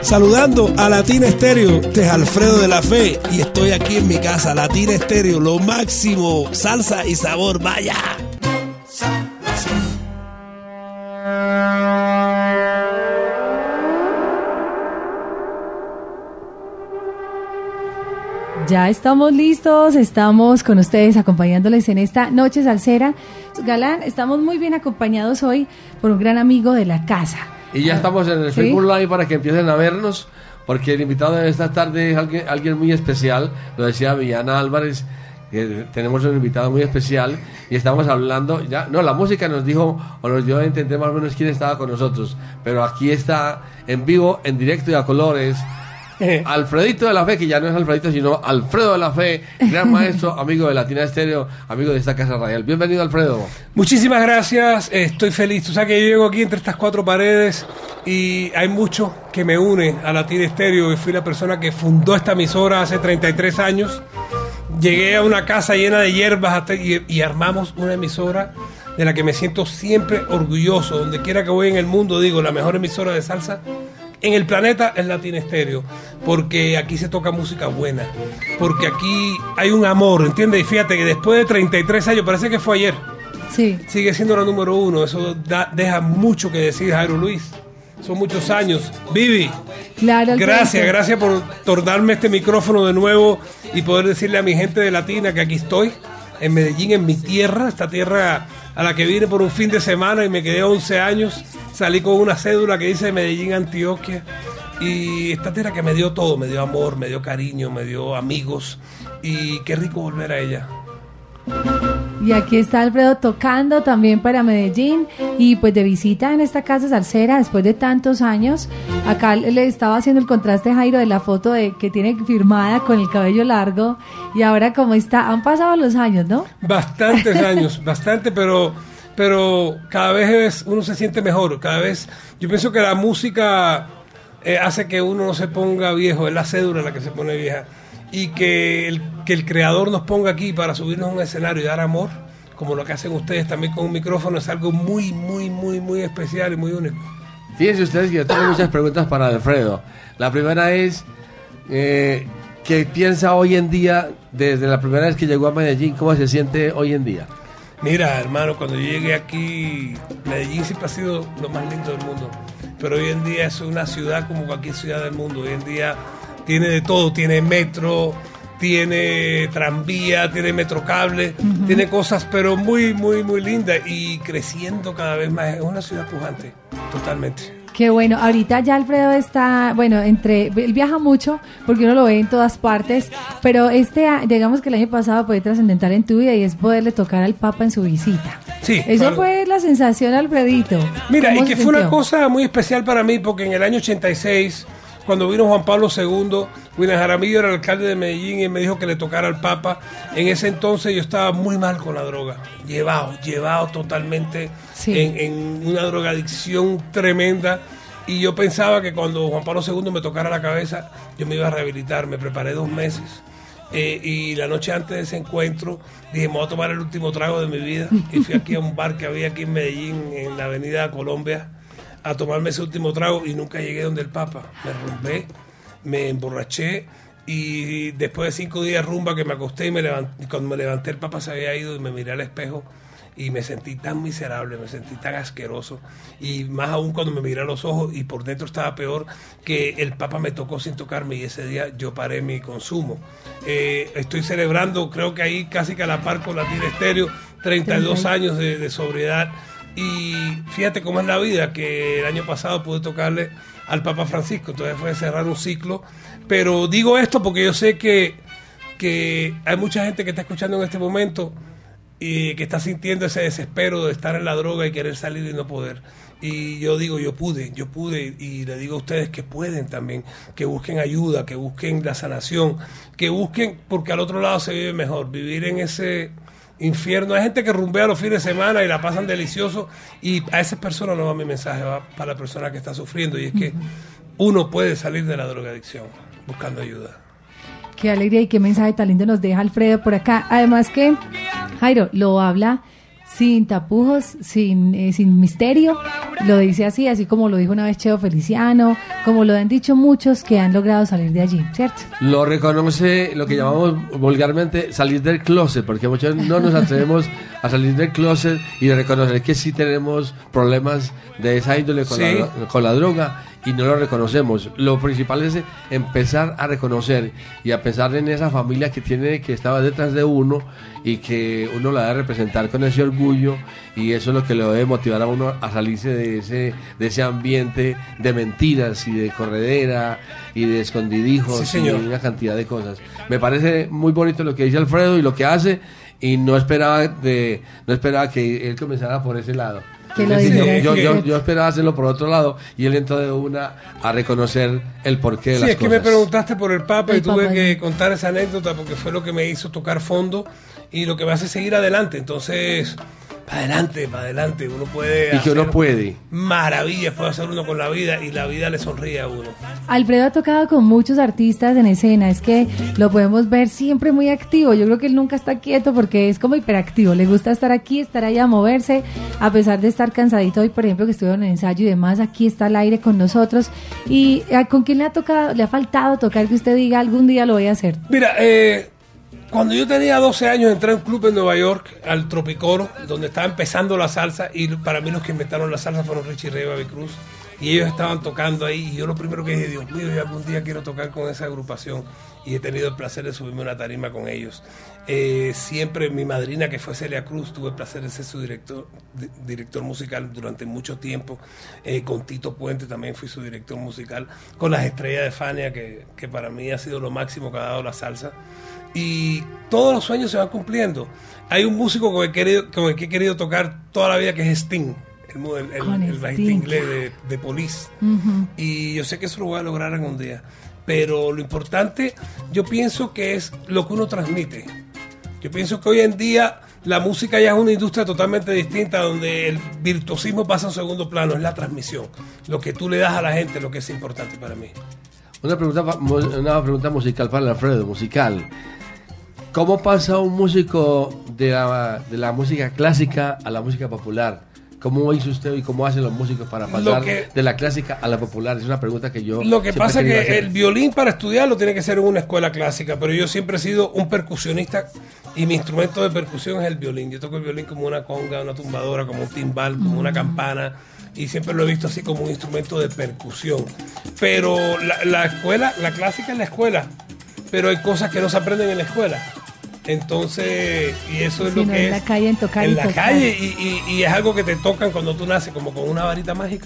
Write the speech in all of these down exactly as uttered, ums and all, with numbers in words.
Saludando a Latina Estéreo, este es Alfredo de la Fe y estoy aquí en mi casa. Latina Estéreo, lo máximo, salsa y sabor, vaya. Ya estamos listos, estamos con ustedes acompañándoles en esta noche salsera. Galán, estamos muy bien acompañados hoy por un gran amigo de la casa. Y ya estamos en el ¿Sí? Facebook Live para que empiecen a vernos, porque el invitado de esta tarde es alguien, alguien muy especial, lo decía Villana Álvarez, que tenemos un invitado muy especial y estamos hablando, ya no, la música nos dijo, o nos dio a entender más o menos quién estaba con nosotros, pero aquí está en vivo, en directo y a colores, Alfredito de la Fe, que ya no es Alfredito, sino Alfredo de la Fe, gran maestro, amigo de Latina Estéreo, amigo de esta casa radial. Bienvenido, Alfredo. Muchísimas gracias, estoy feliz. Tú sabes que yo llego aquí entre estas cuatro paredes y hay mucho que me une a Latina Estéreo. Yo fui la persona que fundó esta emisora hace treinta y tres años. Llegué a una casa llena de hierbas hasta y, y armamos una emisora de la que me siento siempre orgulloso. Donde quiera que voy en el mundo, digo, la mejor emisora de salsa en el planeta es Latina Estéreo, porque aquí se toca música buena, porque aquí hay un amor, ¿entiendes? Y fíjate que después de treinta y tres años, parece que fue ayer, sí, sigue siendo la número uno. Eso da, deja mucho que decir, Jairo Luis. Son muchos años. Vivi, claro, gracias, gracias por tornarme este micrófono de nuevo y poder decirle a mi gente de Latina que aquí estoy, en Medellín, en mi tierra, esta tierra a la que vine por un fin de semana y me quedé once años. Salí con una cédula que dice Medellín, Antioquia. Y esta tierra que me dio todo, me dio amor, me dio cariño, me dio amigos. Y qué rico volver a ella. Y aquí está Alfredo tocando también para Medellín y pues de visita en esta casa salsera después de tantos años. Acá le estaba haciendo el contraste, Jairo, de la foto de que tiene firmada con el cabello largo y ahora como está, han pasado los años, ¿no? Bastantes años, bastante, pero, pero cada vez uno se siente mejor, cada vez, yo pienso que la música eh, hace que uno no se ponga viejo, es la cédula la que se pone vieja. Y que el, que el creador nos ponga aquí para subirnos a un escenario y dar amor, como lo que hacen ustedes también con un micrófono, es algo muy, muy, muy, muy especial y muy único. Fíjense ustedes que yo tengo muchas preguntas para Alfredo. La primera es, eh, ¿qué piensa hoy en día, desde la primera vez que llegó a Medellín, cómo se siente hoy en día? Mira, hermano, cuando yo llegué aquí, Medellín siempre ha sido lo más lindo del mundo, pero hoy en día es una ciudad como cualquier ciudad del mundo. Hoy en día tiene de todo, tiene metro, tiene tranvía, tiene metrocable, uh-huh. Tiene cosas pero muy, muy, muy lindas y creciendo cada vez más. Es una ciudad pujante, totalmente. Qué bueno, ahorita ya Alfredo está, bueno, entre, él viaja mucho porque uno lo ve en todas partes, pero este, digamos que el año pasado fue trascendental en tu vida y es poderle tocar al Papa en su visita. Sí. Eso claro. Fue la sensación, Alfredito. Mira, y que fue fue una cosa muy especial para mí porque en el año ochenta y seis... cuando vino Juan Pablo segundo, William Jaramillo era el alcalde de Medellín y me dijo que le tocara al Papa. En ese entonces yo estaba muy mal con la droga, llevado, llevado totalmente sí. en, en una drogadicción tremenda. Y yo pensaba que cuando Juan Pablo segundo me tocara la cabeza, yo me iba a rehabilitar. Me preparé dos meses. Eh, y la noche antes de ese encuentro dije, me voy a tomar el último trago de mi vida. Y fui aquí a un bar que había aquí en Medellín, en la avenida Colombia, a tomarme ese último trago y nunca llegué donde el Papa. Me rumbé, me emborraché y después de cinco días rumba que me acosté y me levanté, cuando me levanté el Papa se había ido y me miré al espejo y me sentí tan miserable, me sentí tan asqueroso y más aún cuando me miré a los ojos y por dentro estaba peor, que el Papa me tocó sin tocarme y ese día yo paré mi consumo. Eh, estoy celebrando, creo que ahí casi que a la par con Latina Estéreo, treinta y dos años de, de sobriedad. Y fíjate cómo es la vida, que el año pasado pude tocarle al Papa Francisco, entonces fue cerrar un ciclo. Pero digo esto porque yo sé que, que hay mucha gente que está escuchando en este momento y que está sintiendo ese desespero de estar en la droga y querer salir y no poder. Y yo digo, yo pude, yo pude, y le digo a ustedes que pueden también, que busquen ayuda, que busquen la sanación, que busquen, porque al otro lado se vive mejor, vivir en ese infierno. Hay gente que rumbea los fines de semana y la pasan delicioso, y a esas personas no va mi mensaje, va para la persona que está sufriendo, y es que uno puede salir de la drogadicción buscando ayuda. Qué alegría y qué mensaje tan lindo nos deja Alfredo por acá. Además que Jairo lo habla sin tapujos, sin, eh, sin misterio, lo dice así, así como lo dijo una vez Cheo Feliciano, como lo han dicho muchos que han logrado salir de allí, ¿cierto? Lo reconoce lo que llamamos vulgarmente salir del closet, porque muchos no nos atrevemos a salir del closet y reconocer que sí tenemos problemas de esa índole con, sí. la, con la droga, y no lo reconocemos. Lo principal es empezar a reconocer y a pensar en esa familia que tiene, que estaba detrás de uno y que uno la debe representar con ese orgullo, y eso es lo que le debe motivar a uno a salirse de ese, de ese ambiente de mentiras y de corredera y de escondidijos, sí, y una cantidad de cosas. Me parece muy bonito lo que dice Alfredo y lo que hace, y no esperaba de no esperaba que él comenzara por ese lado. Que lo decir, diga, yo, sí, yo, sí. yo esperaba hacerlo por otro lado, y él entró de una a reconocer el porqué de sí, las es cosas. que me preguntaste por el Papa el y tuve Papa, que sí. contar esa anécdota porque fue lo que me hizo tocar fondo y lo que me hace seguir adelante. Entonces, para adelante, para adelante, uno puede y que uno puede maravillas, puede hacer uno con la vida, y la vida le sonríe a uno. Alfredo ha tocado con muchos artistas en escena, es que lo podemos ver siempre muy activo. Yo creo que él nunca está quieto porque es como hiperactivo, le gusta estar aquí, estar allá, moverse, a pesar de estar cansadito. Hoy, por ejemplo, que estuvo en el ensayo y demás, aquí está al aire con nosotros. ¿Y con quién le ha tocado, le ha faltado tocar que usted diga algún día lo voy a hacer? Mira, eh, cuando yo tenía doce años entré a un club en Nueva York, al Tropicoro, donde estaba empezando la salsa, y para mí los que inventaron la salsa fueron Richie Ray y Bobby Cruz, y ellos estaban tocando ahí, y yo lo primero que dije, Dios mío, yo algún día quiero tocar con esa agrupación, y he tenido el placer de subirme a una tarima con ellos. Eh, siempre mi madrina, que fue Celia Cruz, tuve el placer de ser su director, di, director musical durante mucho tiempo. Eh, con Tito Puente también fui su director musical, con las estrellas de Fania, que, que para mí ha sido lo máximo que ha dado la salsa. Y todos los sueños se van cumpliendo. Hay un músico con el, querido, con el que he querido tocar toda la vida, que es Sting, el, el, el, el bajista inglés de, de Police. Uh-huh. Y yo sé que eso lo voy a lograr algún día. Pero lo importante, yo pienso que es lo que uno transmite. Yo pienso que hoy en día la música ya es una industria totalmente distinta, donde el virtuosismo pasa a un segundo plano, es la transmisión. Lo que tú le das a la gente es lo que es importante para mí. Una pregunta, una pregunta musical para Alfredo, musical. ¿Cómo pasa un músico de la, de la música clásica a la música popular? ¿Cómo hizo usted y cómo hacen los músicos para pasar que, de la clásica a la popular? Es una pregunta que yo... Lo que pasa es que hacer. El violín para estudiarlo tiene que ser en una escuela clásica, pero yo siempre he sido un percusionista y mi instrumento de percusión es el violín. Yo toco el violín como una conga, una tumbadora, como un timbal, como mm. una campana, y siempre lo he visto así como un instrumento de percusión. Pero la, la escuela, la clásica es la escuela, pero hay cosas que no se aprenden en la escuela. Entonces, y eso es sí, lo no, que en es la calle, en tocar en y la tocar. calle y, y, y es algo que te tocan cuando tú naces, como con una varita mágica.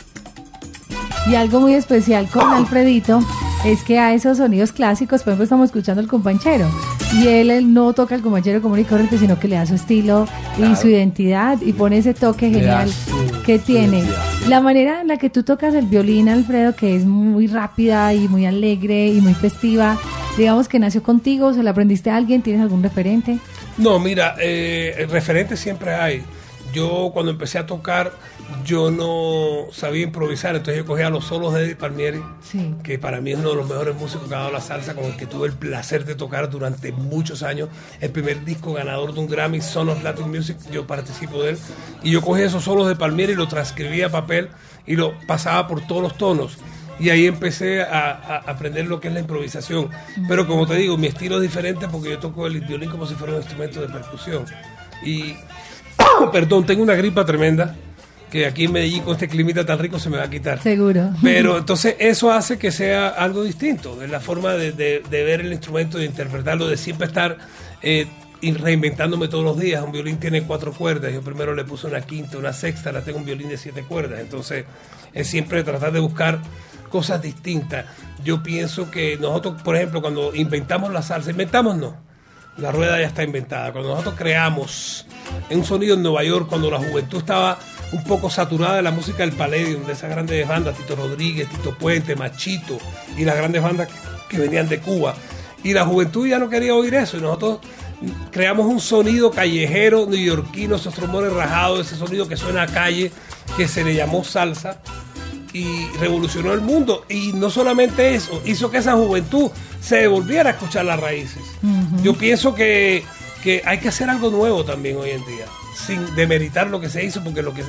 Y algo muy especial con Alfredito es que a esos sonidos clásicos, por ejemplo, estamos escuchando el companchero, y él, él no toca el companchero común y corriente, sino que le da su estilo claro. y su identidad, y pone ese toque genial que tiene. Identidad. La manera en la que tú tocas el violín, Alfredo, que es muy rápida y muy alegre y muy festiva, digamos que nació contigo, ¿se la aprendiste a alguien? ¿Tienes algún referente? No, mira, eh, referentes siempre hay. Yo cuando empecé a tocar, yo no sabía improvisar, entonces yo cogía los solos de Eddie Palmieri, sí. que para mí es uno de los mejores músicos que ha dado la salsa, con el que tuve el placer de tocar durante muchos años. El primer disco ganador de un Grammy, Son of Latin Music, yo participo de él, y yo cogía esos solos de Palmieri y lo transcribía a papel y lo pasaba por todos los tonos. Y ahí empecé a, a aprender lo que es la improvisación. Pero como te digo, mi estilo es diferente porque yo toco el violín como si fuera un instrumento de percusión. Y, perdón, tengo una gripa tremenda que aquí en Medellín con este climita tan rico se me va a quitar. Seguro. Pero entonces eso hace que sea algo distinto, de la forma de, de, de ver el instrumento, de interpretarlo, de siempre estar eh, reinventándome todos los días. Un violín tiene cuatro cuerdas, yo primero le puse una quinta, una sexta, ahora tengo un violín de siete cuerdas. Entonces es siempre tratar de buscar cosas distintas. Yo pienso que nosotros, por ejemplo, cuando inventamos la salsa, inventamos no, la rueda ya está inventada. Cuando nosotros creamos un sonido en Nueva York, cuando la juventud estaba un poco saturada de la música del Palladium, de esas grandes bandas, Tito Rodríguez, Tito Puente, Machito, y las grandes bandas que, que venían de Cuba, y la juventud ya no quería oír eso, y nosotros creamos un sonido callejero, neoyorquino, esos trombones rajados, ese sonido que suena a calle, que se le llamó salsa, y revolucionó el mundo. Y no solamente eso, hizo que esa juventud se devolviera a escuchar las raíces. Uh-huh. Yo pienso que, que hay que hacer algo nuevo también hoy en día, sin demeritar lo que se hizo, porque lo que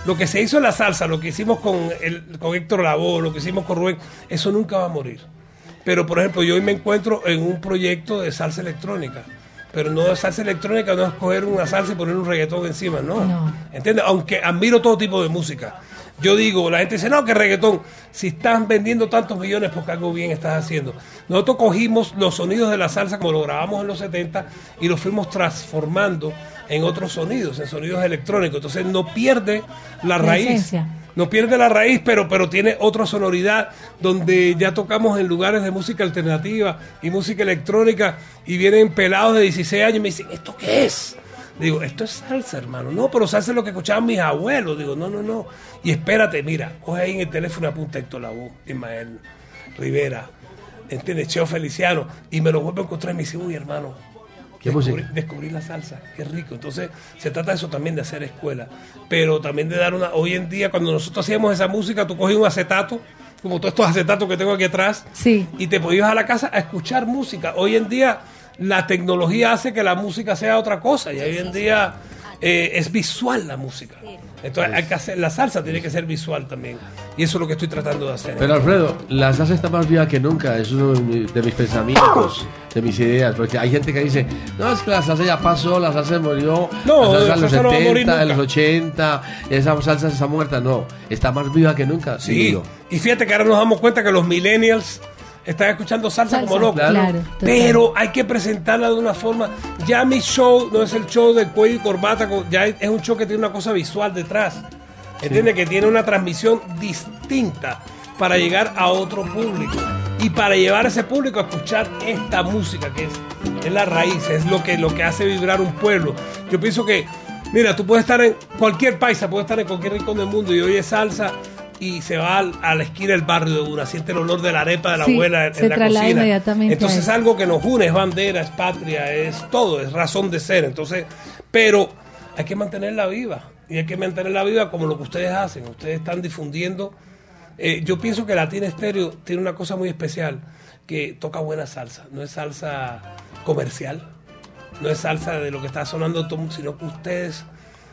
lo que se hizo en la salsa, lo que hicimos con, el, con Héctor Lavoe, lo que hicimos con Rubén, eso nunca va a morir. Pero, por ejemplo, yo hoy me encuentro en un proyecto de salsa electrónica. Pero no de salsa electrónica, no es coger una salsa y poner un reggaetón encima, no. no. ¿Entiendes? Aunque admiro todo tipo de música. Yo digo, la gente dice, no, que reggaetón. Si estás vendiendo tantos millones, porque algo bien estás haciendo. Nosotros cogimos los sonidos de la salsa, como lo grabamos en los setenta, y los fuimos transformando en otros sonidos, en sonidos electrónicos. Entonces no pierde la, la raíz. Esencia. No pierde la raíz, pero, pero tiene otra sonoridad, donde ya tocamos en lugares de música alternativa y música electrónica, y vienen pelados de dieciséis años y me dicen, ¿esto qué es? Digo, esto es salsa, hermano. No, pero salsa es lo que escuchaban mis abuelos. Digo, no, no, no. Y espérate, mira, coge ahí en el teléfono, apunta Héctor Lavoe, Ismael Rivera, ¿entiendes? Cheo Feliciano, y me lo vuelvo a encontrar y me dice, uy, hermano, Descubrir, descubrir la salsa, qué rico. Entonces se trata de eso también, de hacer escuela, pero también de dar una, hoy en día cuando nosotros hacíamos esa música, tú cogías un acetato, como todos estos acetatos que tengo aquí atrás, sí, y te podías a la casa a escuchar música. Hoy en día la tecnología hace que la música sea otra cosa, y hoy en día eh, es visual la música. Entonces hay que hacer, la salsa tiene que ser visual también, y eso es lo que estoy tratando de hacer. Pero Alfredo, la salsa está más viva que nunca, es uno de mis pensamientos, de mis ideas, porque hay gente que dice, no, es que la salsa ya pasó, la salsa murió, no, la salsa en los no setenta, en los ochenta, esa salsa está muerta. No, está más viva que nunca. Sí, digo. Y fíjate que ahora nos damos cuenta que los millennials están escuchando salsa, salsa como locos, claro, claro, pero hay que presentarla de una forma. Ya mi show no es el show de cuello y corbata, ya es un show que tiene una cosa visual detrás, ¿entiendes? Sí. Que tiene una transmisión distinta para llegar a otro público y para llevar a ese público a escuchar esta música que es, es la raíz, es lo que, lo que hace vibrar un pueblo. Yo pienso que, mira, tú puedes estar en cualquier paisa, puedes estar en cualquier rincón del mundo y oye salsa y se va a la esquina del barrio de una, siente el olor de la arepa de la sí, abuela en, en la cocina. Inmediatamente Entonces es algo que nos une, es bandera, es patria, es todo, es razón de ser. Entonces, pero hay que mantenerla viva, y hay que mantenerla viva como lo que ustedes hacen. Ustedes están difundiendo. Eh, yo pienso que Latina Estéreo tiene una cosa muy especial, que toca buena salsa. No es salsa comercial, no es salsa de lo que está sonando todo, sino que ustedes,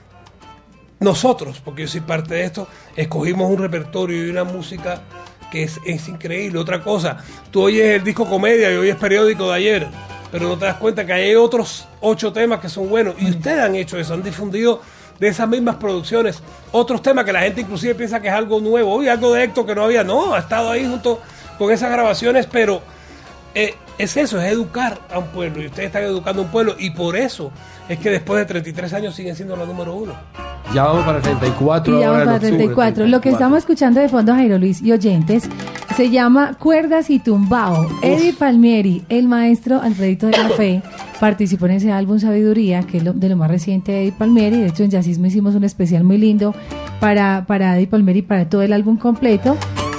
nosotros, porque yo soy parte de esto, escogimos un repertorio y una música que es, es increíble. Otra cosa, tú oyes el disco Comedia y oyes Periódico de ayer, pero no te das cuenta que hay otros ocho temas que son buenos, y ustedes han hecho eso, han difundido de esas mismas producciones otros temas que la gente inclusive piensa que es algo nuevo. Oye, algo de Héctor que no había, no, ha estado ahí junto con esas grabaciones, pero eh, es eso, es educar a un pueblo, y ustedes están educando a un pueblo, y por eso es que después de treinta y tres años siguen siendo la número uno. Ya vamos para treinta y cuatro. Y ya vamos para treinta y cuatro. Lo que estamos escuchando de fondo, Jairo Luis y oyentes, se llama Cuerdas y Tumbao. Uf. Eddie Palmieri, el maestro Alfredito de la Fe, participó en ese álbum Sabiduría, que es lo, de lo más reciente de Eddie Palmieri. De hecho, en Jazzismo hicimos un especial muy lindo para, para Eddie Palmieri, para todo el álbum completo.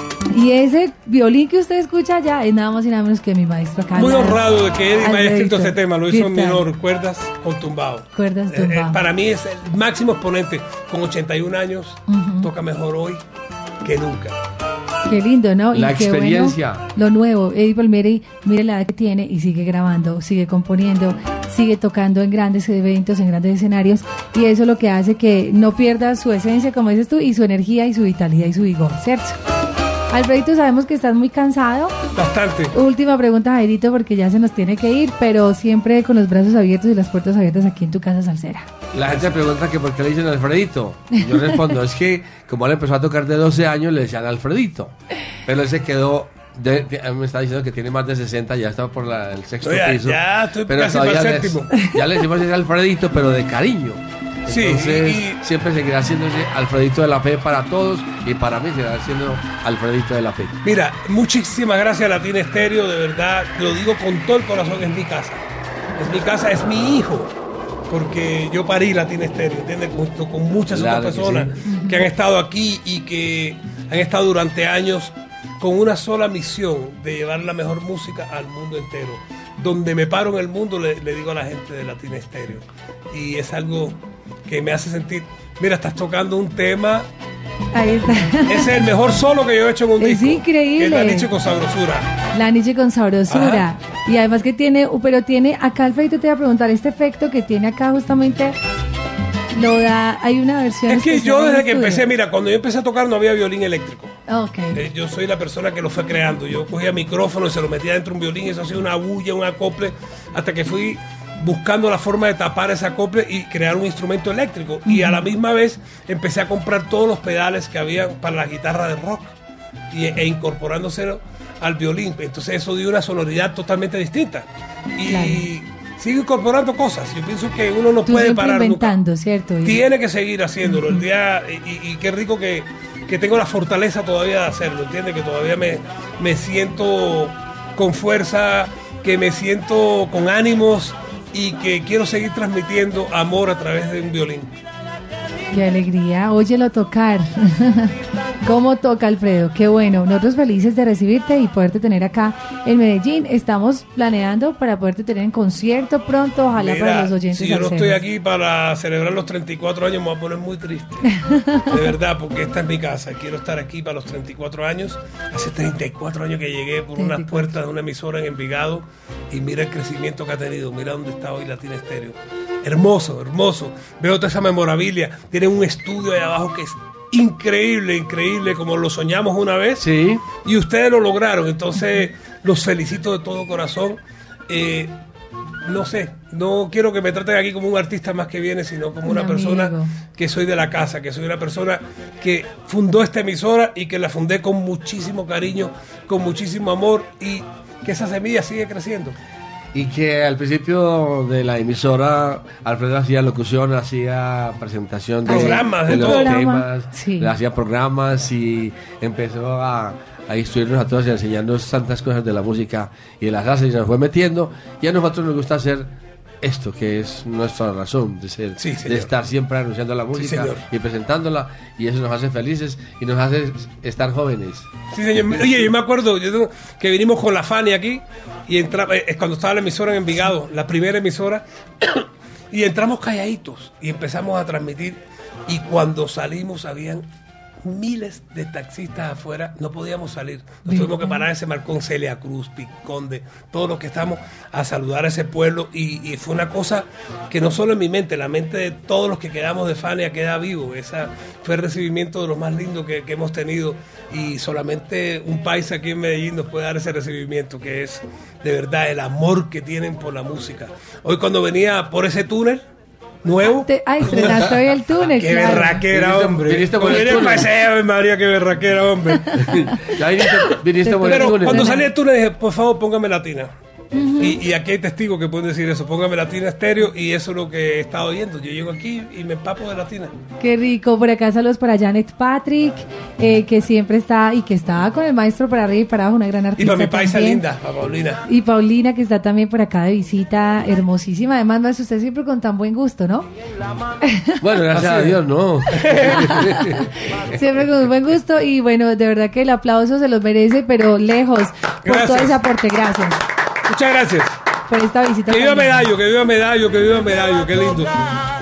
Y ese violín que usted escucha allá es nada más y nada menos que mi maestro acá. Muy honrado de que Eddie me haya escrito este tema, lo hizo en menor, Cuerdas con Tumbao. Cuerdas Tumbao. Eh, eh, para mí es el máximo exponente, con ochenta y un años, uh-huh. toca mejor hoy que nunca. Qué lindo, ¿no? La y experiencia. Qué bueno, lo nuevo, Eddie Palmieri, mire la edad que tiene y sigue grabando, sigue componiendo, sigue tocando en grandes eventos, en grandes escenarios, y eso es lo que hace que no pierda su esencia, como dices tú, y su energía y su vitalidad y su vigor, ¿cierto? Alfredito, sabemos que estás muy cansado. Bastante. Última pregunta, Jairito, porque ya se nos tiene que ir, pero siempre con los brazos abiertos y las puertas abiertas aquí en tu casa salsera. La gente pregunta que por qué le dicen Alfredito. Yo respondo, es que como él empezó a tocar de doce años, le decían Alfredito. Pero él se quedó, de, de, me está diciendo que tiene más de sesenta, ya está por la, el sexto Oye, piso. Ya, estoy pero casi para el les, séptimo. Ya le decimos ese Alfredito, pero de cariño. Entonces sí, y, siempre seguirá siendo ese Alfredito de la Fe para todos, y para mí seguirá siendo Alfredito de la Fe. Mira, muchísimas gracias a Latina Estéreo, de verdad, lo digo con todo el corazón, es mi casa. Es mi casa, es mi hijo, porque yo parí Latina Estéreo, ¿entiendes? Junto con muchas claro otras personas que, sí. que han estado aquí y que han estado durante años con una sola misión de llevar la mejor música al mundo entero. Donde me paro en el mundo le, le digo a la gente de Latina Estéreo, y es algo que me hace sentir, mira, estás tocando un tema. Ahí está. Ese es el mejor solo que yo he hecho en un es disco. Es increíble. Que es La Niche con Sabrosura. La Niche con Sabrosura. Ajá. Y además que tiene, pero tiene, acá Alfredito te voy a preguntar, este efecto que tiene acá justamente lo da, hay una versión. Es que especial yo en desde que estudio. empecé, mira, cuando yo empecé a tocar no había violín eléctrico. Okay. Eh, yo soy la persona que lo fue creando. Yo cogía micrófono y se lo metía dentro de un violín, eso hacía una bulla, un acople, hasta que fui buscando la forma de tapar ese acople y crear un instrumento eléctrico. Uh-huh. Y a la misma vez empecé a comprar todos los pedales que había para la guitarra de rock y, e incorporándose al violín. Entonces eso dio una sonoridad totalmente distinta. Y claro. sigo incorporando cosas. Yo pienso que uno no Tú puede parar inventando, nunca. ¿cierto? Tiene que seguir haciéndolo. Uh-huh. El día y, y qué rico que, que tengo la fortaleza todavía de hacerlo, ¿entiendes? Que todavía me, me siento con fuerza, que me siento con ánimos y que quiero seguir transmitiendo amor a través de un violín. Qué alegría, óyelo tocar. ¿Cómo toca, Alfredo? Qué bueno, nosotros felices de recibirte y poderte tener acá en Medellín. Estamos planeando para poderte tener en concierto pronto, ojalá. Mira, para los oyentes. Si yo no estoy aquí para celebrar los treinta y cuatro años, me voy a poner muy triste. De verdad, porque esta es mi casa. Quiero estar aquí para los treinta y cuatro años. Hace treinta y cuatro años que llegué por treinta y cuatro unas puertas de una emisora en Envigado y mira el crecimiento que ha tenido. Mira dónde está hoy Latina Estéreo. Hermoso, hermoso. Veo toda esa memorabilia. Tienen un estudio ahí abajo que es increíble, increíble, como lo soñamos una vez. Sí. Y ustedes lo lograron. Entonces, los felicito de todo corazón. Eh, no sé, no quiero que me traten aquí como un artista más que viene, sino como una persona que soy de la casa, que soy una persona que fundó esta emisora y que la fundé con muchísimo cariño, con muchísimo amor y que esa semilla sigue creciendo. Y que al principio de la emisora Alfredo hacía locución, hacía presentación de, programas, de de los programa. temas, sí. hacía programas y empezó a, a instruirnos a todos y a enseñarnos tantas cosas de la música y de las artes y se nos fue metiendo. Y a nosotros nos gusta hacer esto, que es nuestra razón de ser, sí, de estar siempre anunciando la música sí, y presentándola, y eso nos hace felices y nos hace estar jóvenes. Sí, señor. Oye, yo me acuerdo yo, que vinimos con la Fania aquí y entraba, es cuando estaba la emisora en Envigado, la primera emisora, y entramos calladitos y empezamos a transmitir, y cuando salimos habían miles de taxistas afuera, no podíamos salir, nos tuvimos que parar en ese marcón, Celia Cruz, Piconde, todos los que estamos a saludar a ese pueblo, y, y fue una cosa que no solo en mi mente, la mente de todos los que quedamos de Fania queda vivo. Esa fue el recibimiento de lo más lindo que, que hemos tenido, y solamente un país aquí en Medellín nos puede dar ese recibimiento, que es de verdad el amor que tienen por la música. Hoy cuando venía por ese túnel nuevo. Te, ay, estrenaste hoy el túnel. Qué claro. berraquera, hombre. Viniste por el túnel. Paseo, María, qué berraquera, hombre. Ya viniste, viniste por el Pero túnel. cuando salí del túnel dije, por favor, póngame Latina. Uh-huh. Y, y aquí hay testigos que pueden decir eso. Póngame Latina Estéreo, y eso es lo que he estado oyendo. Yo llego aquí y me empapo de Latina. Qué rico. Por acá saludos para Janet Patrick, eh, que siempre está y que está con el maestro para arriba y para abajo, una gran artista. Y para mi paisa también. linda, para Paulina. Y Paulina, que está también por acá de visita, hermosísima. Además, maestro, usted siempre con tan buen gusto, ¿no? Bueno, gracias a Dios, no. Siempre con buen gusto, y bueno, de verdad que el aplauso se los merece, pero lejos, por Gracias. todo ese aporte. Gracias. Muchas gracias. Por esta visita. Que viva también. Medallo, que viva Medallo, que viva Medallo, qué lindo.